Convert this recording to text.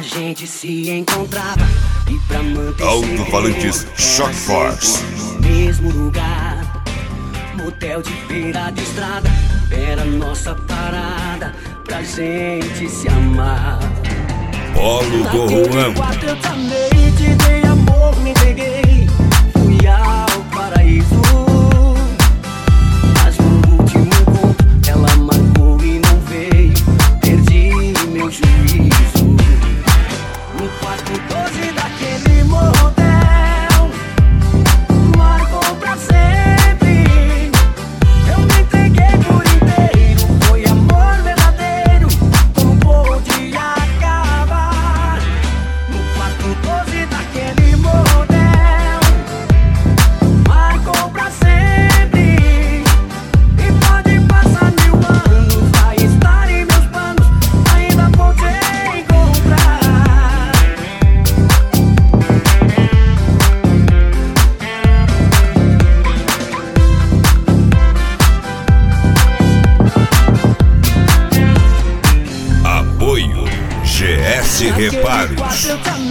gente se encontrava e pra manter Alto-falantes Shock Force. mesmo lugar, motel de beira de estrada, era nossa parada pra gente se amar. Polo do Juan. Quarto eu te amei, te dei amor, me entreguei, fui ao paraíso. Mas no último encontro ela marcou e não veio, perdi meu juízo. No quarto 12 daquele motel, marcou pra sempre. Eu me entreguei por inteiro, foi amor verdadeiro, como pôde acabar. No quarto 12 daquele motel, marcou pra sempre. E pode passar 1000 anos, vai estar em meus planos, ainda vou te encontrar. Apoio GS Naquele quarto Reparos. eu te amei.